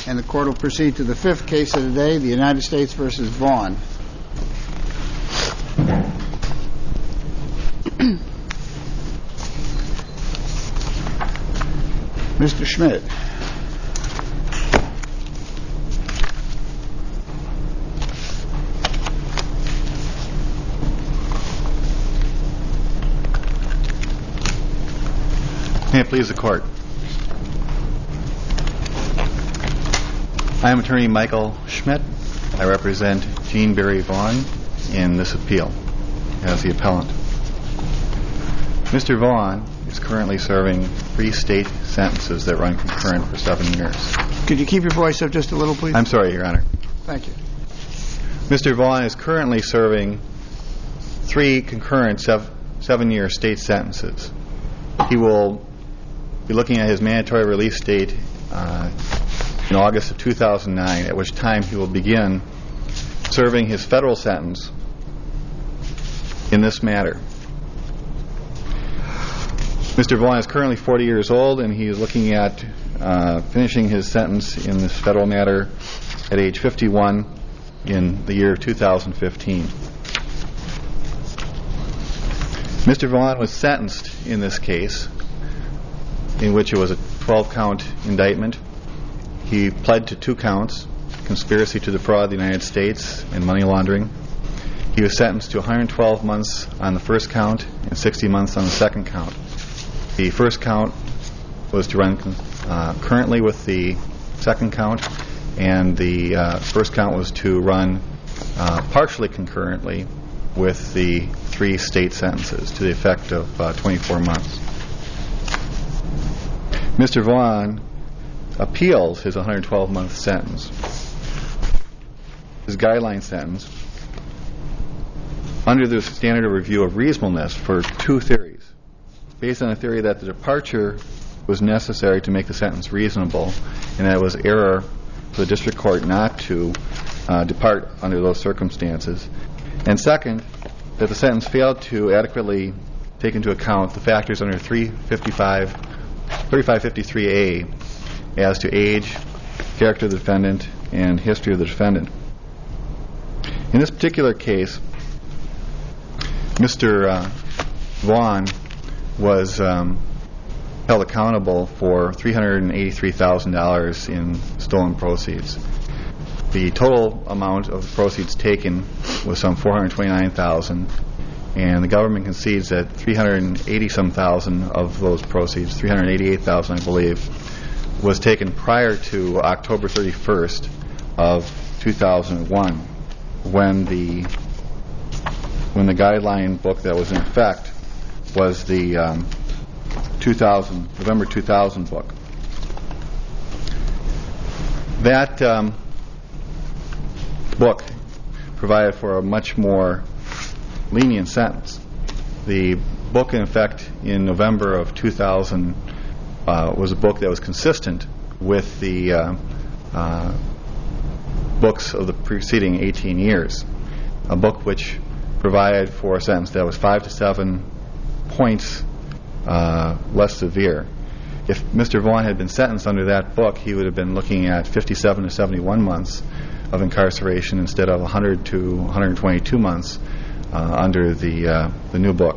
And the court will proceed to the fifth case of the day, the United States versus Vaughn. Mr. Schmidt. May it please the court. I am attorney Michael Schmidt. I represent Gene Barry Vaughn in this appeal as the appellant. Mr. Vaughn is currently serving 3 state sentences that run concurrent for 7 years. Could you keep your voice up just a little, please? I'm sorry, Your Honor. Thank you. Mr. Vaughn is currently serving 3 concurrent 7-year state sentences. He will be looking at his mandatory release date in August of 2009, at which time he will begin serving his federal sentence in this matter. Mr. Vaughn is currently 40 years old, and he is looking at finishing his sentence in this federal matter at age 51 in the year 2015. Mr. Vaughn was sentenced in this case, in which it was a 12-count indictment. He pled to 2 counts, conspiracy to defraud the United States and money laundering. He was sentenced to 112 months on the first count and 60 months on the second count. The first count was to run currently with the second count, and the first count was to run partially concurrently with the 3 state sentences to the effect of 24 months. Mr. Vaughn appeals his 112-month sentence, his guideline sentence, under the standard of review of reasonableness for 2 theories. Based on the theory that the departure was necessary to make the sentence reasonable, and that it was error for the district court not to depart under those circumstances. And second, that the sentence failed to adequately take into account the factors under 3553A as to age, character of the defendant, and history of the defendant. In this particular case, Mr. Vaughn was held accountable for $383,000 in stolen proceeds. The total amount of the proceeds taken was some $429,000, and the government concedes that $380,000 of those proceeds, $388,000 I believe, was taken prior to October 31st of 2001, when the guideline book that was in effect was the November 2000 book. That book provided for a much more lenient sentence. The book in effect in November of 2000 was a book that was consistent with the books of the preceding 18 years, a book which provided for a sentence that was 5 to 7 points less severe. If Mr. Vaughn had been sentenced under that book, he would have been looking at 57 to 71 months of incarceration instead of 100 to 122 months under the new book.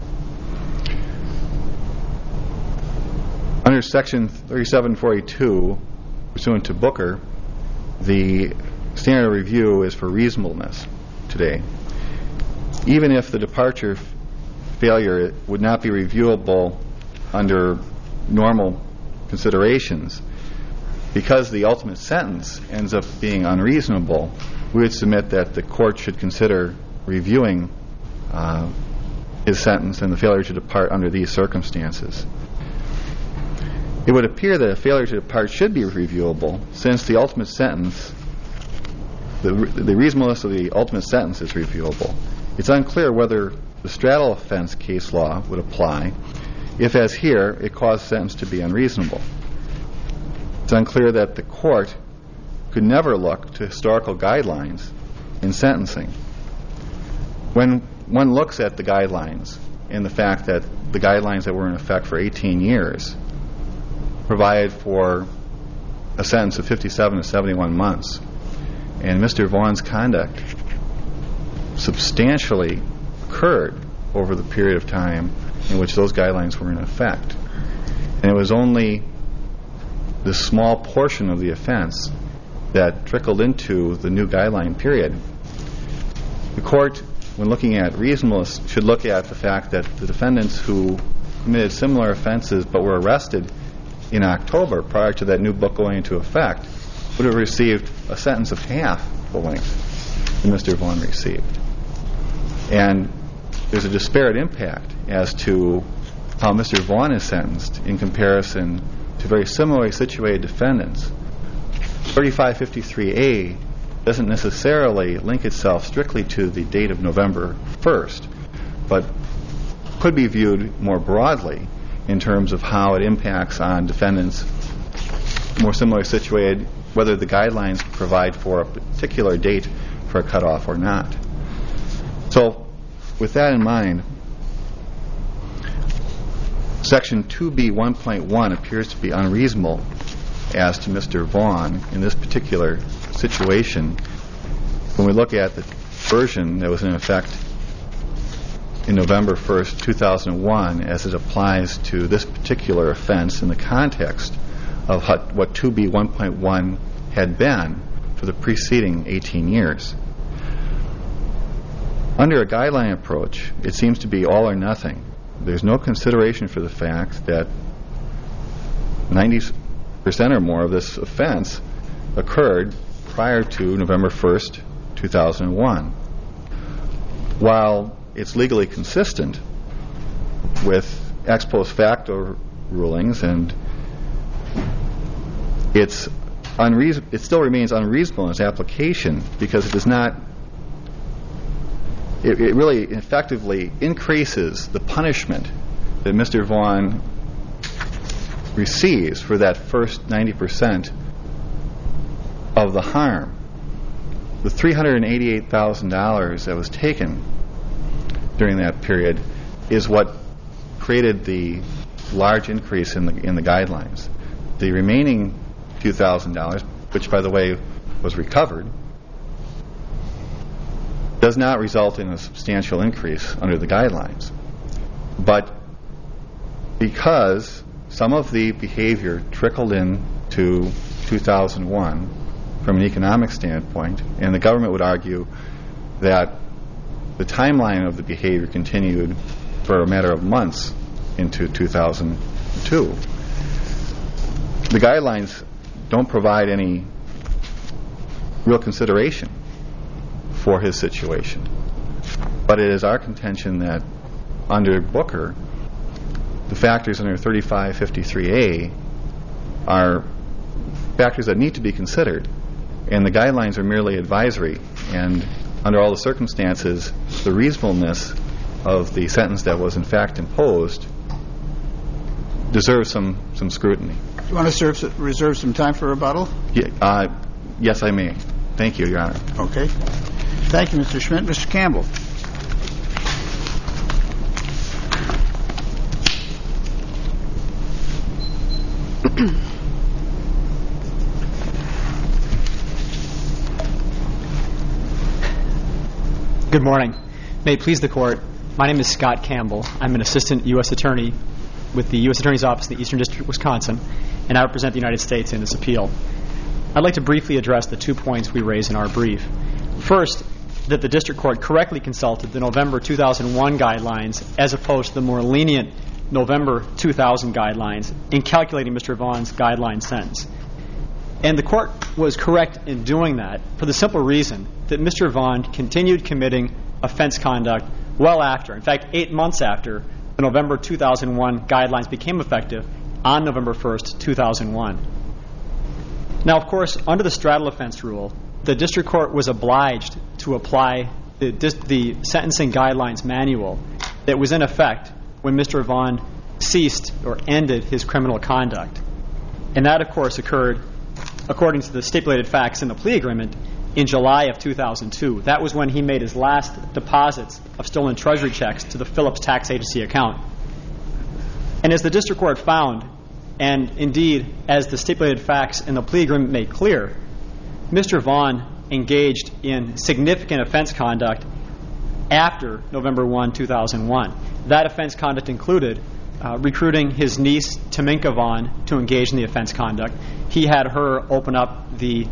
Under Section 3742, pursuant to Booker, the standard of review is for reasonableness today. Even if the departure failure would not be reviewable under normal considerations, because the ultimate sentence ends up being unreasonable, we would submit that the court should consider reviewing his sentence and the failure to depart under these circumstances. It would appear that a failure to depart should be reviewable, since the ultimate sentence, the reasonableness of the ultimate sentence is reviewable. It's unclear whether the straddle offense case law would apply if, as here, it caused the sentence to be unreasonable. It's unclear that the court could never look to historical guidelines in sentencing. When one looks at the guidelines and the fact that the guidelines that were in effect for 18 years provided for a sentence of 57 to 71 months. And Mr. Vaughn's conduct substantially occurred over the period of time in which those guidelines were in effect. And it was only the small portion of the offense that trickled into the new guideline period. The court, when looking at reasonableness, should look at the fact that the defendants who committed similar offenses but were arrested in October prior to that new book going into effect would have received a sentence of half the length that Mr. Vaughn received. And there's a disparate impact as to how Mr. Vaughn is sentenced in comparison to very similarly situated defendants. 3553A doesn't necessarily link itself strictly to the date of November 1st, but could be viewed more broadly in terms of how it impacts on defendants more similarly situated, whether the guidelines provide for a particular date for a cutoff or not. So, with that in mind, Section 2B 1.1 appears to be unreasonable as to Mr. Vaughn in this particular situation. When we look at the version that was in effect in November 1st, 2001, as it applies to this particular offense in the context of what 2B 1.1 had been for the preceding 18 years. Under a guideline approach, it seems to be all or nothing. There's no consideration for the fact that 90% or more of this offense occurred prior to November 1st, 2001. While it's legally consistent with ex post facto rulings, and it still remains unreasonable in its application because it does not. It really effectively increases the punishment that Mr. Vaughn receives for that first 90% of the harm. The $388,000 that was taken during that period is what created the large increase in the guidelines. The remaining few $1,000, which by the way was recovered, does not result in a substantial increase under the guidelines. But because some of the behavior trickled into 2001 from an economic standpoint, and the government would argue that the timeline of the behavior continued for a matter of months into 2002, the guidelines don't provide any real consideration for his situation. But it is our contention that under Booker, the factors under 3553A are factors that need to be considered, and the guidelines are merely advisory, and under all the circumstances, the reasonableness of the sentence that was in fact imposed deserves some scrutiny. Do you want to reserve some time for rebuttal? Yes, I may. Thank you, Your Honor. Okay. Thank you, Mr. Schmidt. Mr. Campbell. Good morning. May it please the Court, my name is Scott Campbell. I'm an assistant U.S. attorney with the U.S. Attorney's Office in the Eastern District of Wisconsin, and I represent the United States in this appeal. I'd like to briefly address the 2 points we raised in our brief. First, that the district court correctly consulted the November 2001 guidelines as opposed to the more lenient November 2000 guidelines in calculating Mr. Vaughn's guideline sentence. And the court was correct in doing that for the simple reason that Mr. Vaughn continued committing offense conduct well after, in fact, 8 months after the November 2001 guidelines became effective on November 1st, 2001. Now, of course, under the straddle offense rule, the district court was obliged to apply the sentencing guidelines manual that was in effect when Mr. Vaughn ceased or ended his criminal conduct. And that, of course, occurred, according to the stipulated facts in the plea agreement, in July of 2002. That was when he made his last deposits of stolen treasury checks to the Phillips Tax Agency account. And as the district court found, And indeed, as the stipulated facts in the plea agreement made clear, Mr. Vaughn engaged in significant offense conduct after November 1, 2001. That offense conduct included recruiting his niece, Taminka Vaughn, to engage in the offense conduct. He had her open up the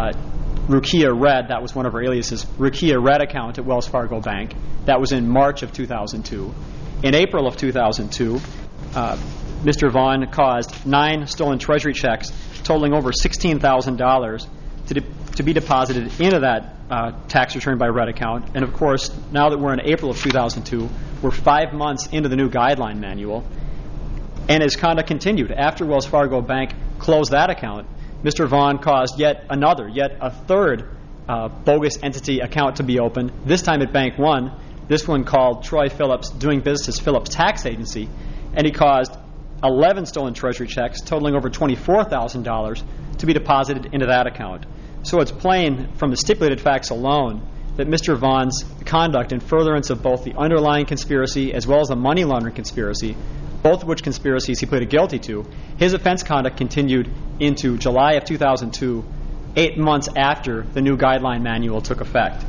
Rukia Red, that was one of her aliases, Rukia Red account at Wells Fargo Bank. That was in March of 2002. In April of 2002, Mr. Vaughn caused 9 stolen treasury checks totaling over $16,000 to be deposited into that tax return by Red account. And of course, now that we're in April of 2002, we're 5 months into the new guideline manual. And his conduct continued. After Wells Fargo Bank closed that account, Mr. Vaughn caused yet a third bogus entity account to be opened, this time at Bank One, this one called Troy Phillips, doing business as Phillips Tax Agency, and he caused 11 stolen treasury checks totaling over $24,000 to be deposited into that account. So it's plain from the stipulated facts alone that Mr. Vaughn's conduct in furtherance of both the underlying conspiracy as well as the money laundering conspiracy, both of which conspiracies he pleaded guilty to, his offense conduct continued into July of 2002, 8 months after the new guideline manual took effect.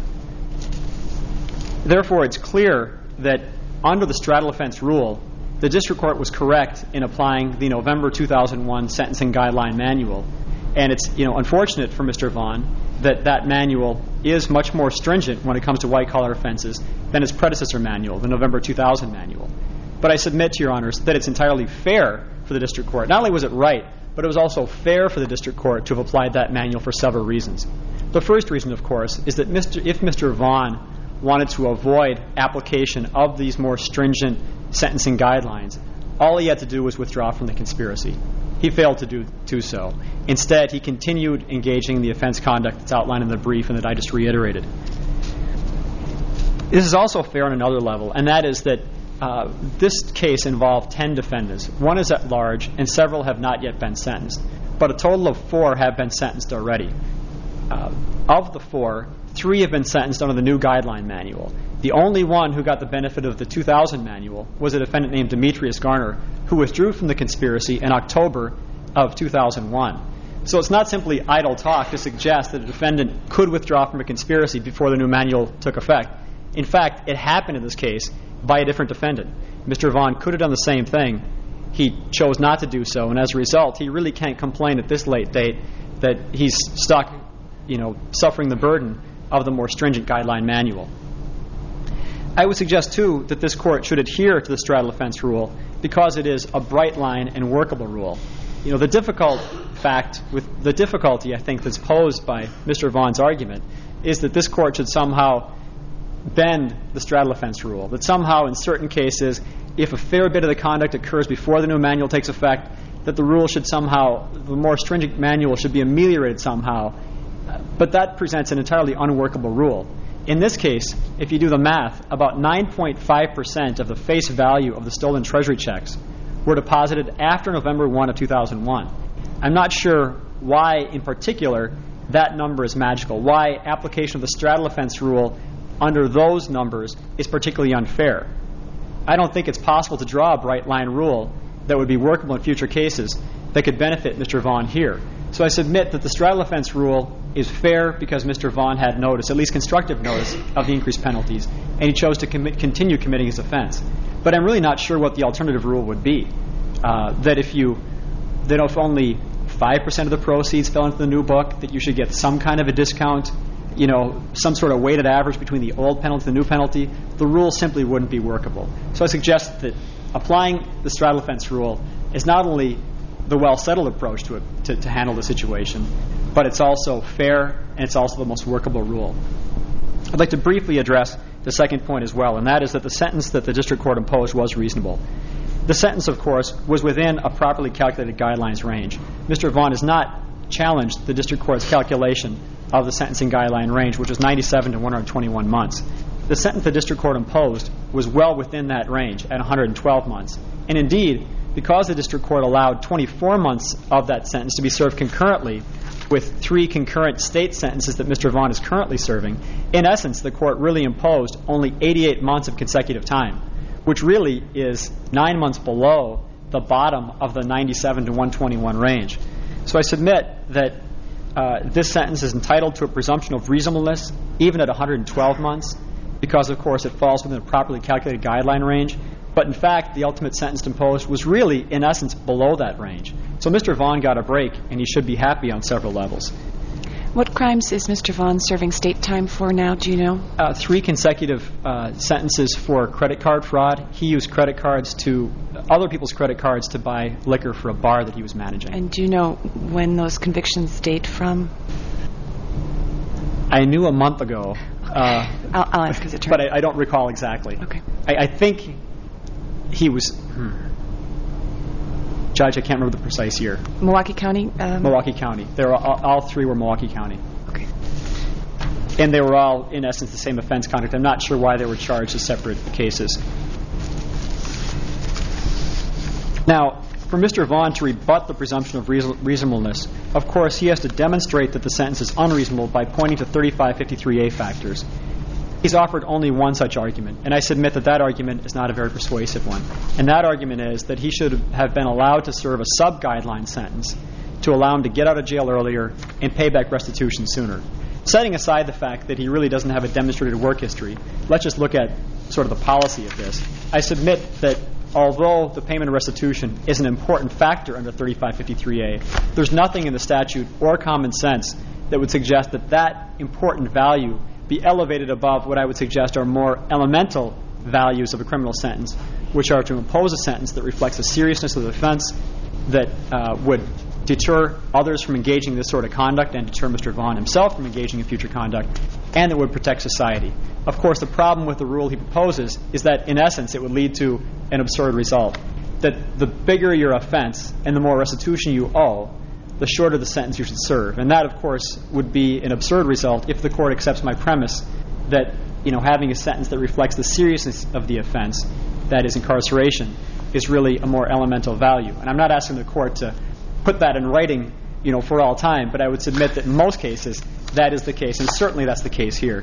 Therefore, it's clear that under the straddle offense rule, the district court was correct in applying the November 2001 sentencing guideline manual. And it's unfortunate for Mr. Vaughn that manual is much more stringent when it comes to white-collar offenses than its predecessor manual, the November 2000 manual. But I submit to Your Honors that it's entirely fair for the district court. Not only was it right, but it was also fair for the district court to have applied that manual for several reasons. The first reason, of course, is that if Mr. Vaughn wanted to avoid application of these more stringent sentencing guidelines, all he had to do was withdraw from the conspiracy. He failed to do so. Instead, he continued engaging in the offense conduct that's outlined in the brief and that I just reiterated. This is also fair on another level, and that is that this case involved 10 defendants. One is at large, and several have not yet been sentenced. But a total of 4 have been sentenced already. Of the 4, 3 have been sentenced under the new guideline manual. The only one who got the benefit of the 2000 manual was a defendant named Demetrius Garner, who withdrew from the conspiracy in October of 2001. So it's not simply idle talk to suggest that a defendant could withdraw from a conspiracy before the new manual took effect. In fact, it happened in this case by a different defendant. Mr. Vaughn could have done the same thing. He chose not to do so, and as a result, he really can't complain at this late date that he's stuck, suffering the burden of the more stringent guideline manual. I would suggest, too, that this court should adhere to the straddle offense rule because it is a bright line and workable rule. The difficulty, I think, that's posed by Mr. Vaughn's argument is that this court should somehow bend the straddle offense rule, that somehow in certain cases, if a fair bit of the conduct occurs before the new manual takes effect, that the rule should somehow, the more stringent manual should be ameliorated somehow. But that presents an entirely unworkable rule. In this case, if you do the math, about 9.5% of the face value of the stolen treasury checks were deposited after November 1 of 2001. I'm not sure why, in particular, that number is magical, why application of the straddle offense rule under those numbers is particularly unfair. I don't think it's possible to draw a bright line rule that would be workable in future cases that could benefit Mr. Vaughn here. So I submit that the straddle offense rule is fair because Mr. Vaughn had notice, at least constructive notice, of the increased penalties, and he chose to continue committing his offense. But I'm really not sure what the alternative rule would be. That if only 5% of the proceeds fell into the new book, that you should get some kind of a discount, some sort of weighted average between the old penalty and the new penalty, the rule simply wouldn't be workable. So I suggest that applying the straddle offense rule is not only the well-settled approach to handle the situation, but it's also fair and it's also the most workable rule. I'd like to briefly address the second point as well, and that is that the sentence that the district court imposed was reasonable. The sentence, of course, was within a properly calculated guidelines range. Mr. Vaughn has not challenged the district court's calculation of the sentencing guideline range, which is 97 to 121 months. The sentence the district court imposed was well within that range at 112 months. And indeed, because the district court allowed 24 months of that sentence to be served concurrently with 3 concurrent state sentences that Mr. Vaughn is currently serving, in essence, the court really imposed only 88 months of consecutive time, which really is 9 months below the bottom of the 97 to 121 range. So I submit that this sentence is entitled to a presumption of reasonableness even at 112 months because, of course, it falls within a properly calculated guideline range. But, in fact, the ultimate sentence imposed was really, in essence, below that range. So Mr. Vaughn got a break, and he should be happy on several levels. What crimes is Mr. Vaughn serving state time for now? Do you know? 3 consecutive sentences for credit card fraud. He used credit cards to other people's credit cards to buy liquor for a bar that he was managing. And do you know when those convictions date from? I knew a month ago. I'll ask his attorney. But I don't recall exactly. Okay. I think he was... Judge, I can't remember the precise year. Milwaukee County? Milwaukee County. They were all 3 were Milwaukee County. Okay. And they were all, in essence, the same offense conduct. I'm not sure why they were charged as separate cases. Now, for Mr. Vaughn to rebut the presumption of reasonableness, of course, he has to demonstrate that the sentence is unreasonable by pointing to 3553A factors. He's offered only one such argument, and I submit that that argument is not a very persuasive one. And that argument is that he should have been allowed to serve a sub-guideline sentence to allow him to get out of jail earlier and pay back restitution sooner. Setting aside the fact that he really doesn't have a demonstrated work history, let's just look at sort of the policy of this. I submit that although the payment of restitution is an important factor under 3553A, there's nothing in the statute or common sense that would suggest that that important value be elevated above what I would suggest are more elemental values of a criminal sentence, which are to impose a sentence that reflects the seriousness of the offense, that would deter others from engaging in this sort of conduct and deter Mr. Vaughn himself from engaging in future conduct, and that would protect society. Of course, the problem with the rule he proposes is that, in essence, it would lead to an absurd result, that the bigger your offense and the more restitution you owe, the shorter the sentence you should serve. And that, of course, would be an absurd result if the court accepts my premise that, having a sentence that reflects the seriousness of the offense, that is incarceration, is really a more elemental value. And I'm not asking the court to put that in writing, for all time, but I would submit that in most cases that is the case, and certainly that's the case here.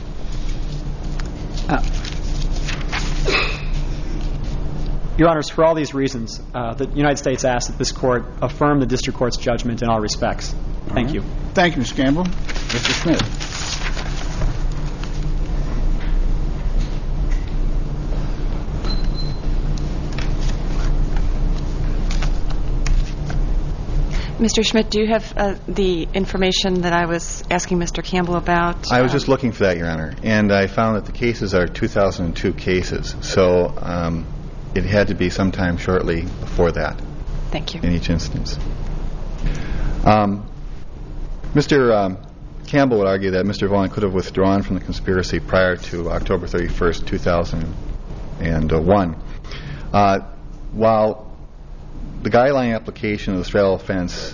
Your Honors, for all these reasons, the United States asks that this court affirm the district court's judgment in all respects. Thank you. Thank you, Mr. Campbell. Mr. Smith. Mr. Schmidt, do you have the information that I was asking Mr. Campbell about? I was just looking for that, Your Honor, and I found that the cases are 2002 cases, so it had to be sometime shortly before that. Thank you. In each instance. Mr. Campbell would argue that Mr. Vaughn could have withdrawn from the conspiracy prior to October 31st, 2001. While the guideline application of the straddle offense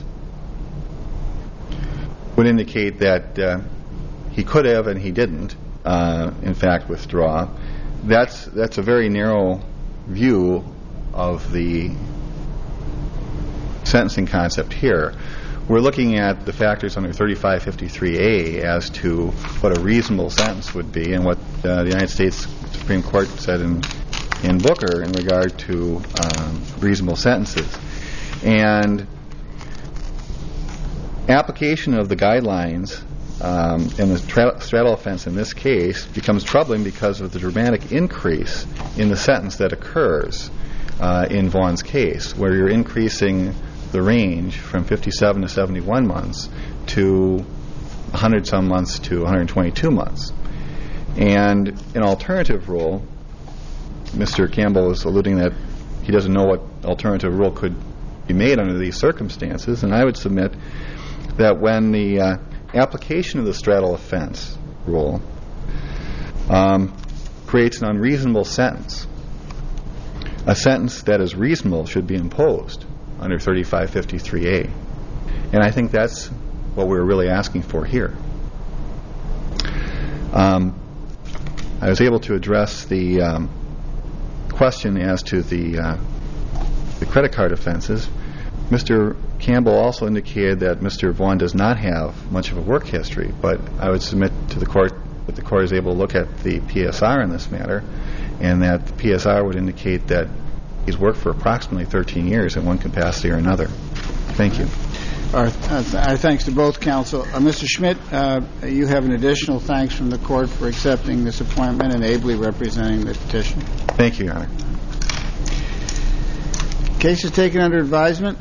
would indicate that he could have and he didn't, in fact, withdraw, that's a very narrow view of the sentencing concept here. We're looking at the factors under 3553A as to what a reasonable sentence would be and what the United States Supreme Court said in Booker in regard to reasonable sentences. And application of the guidelines in the straddle offense in this case becomes troubling because of the dramatic increase in the sentence that occurs in Vaughn's case, where you're increasing the range from 57 to 71 months to 100-some months to 122 months. And an alternative rule, Mr. Campbell is alluding that he doesn't know what alternative rule could be made under these circumstances, and I would submit that when the application of the straddle offense rule creates an unreasonable sentence, a sentence that is reasonable should be imposed under 3553A. And I think that's what we're really asking for here. I was able to address the question as to the credit card offenses. Mr. Campbell also indicated that Mr. Vaughn does not have much of a work history, but I would submit to the court that the court is able to look at the PSR in this matter, and that the PSR would indicate that He's worked for approximately 13 years in one capacity or another. Thank you. Our thanks to both counsel. Mr. Schmidt, you have an additional thanks from the court for accepting this appointment and ably representing the petition. Thank you, Your Honor. Case is taken under advisement.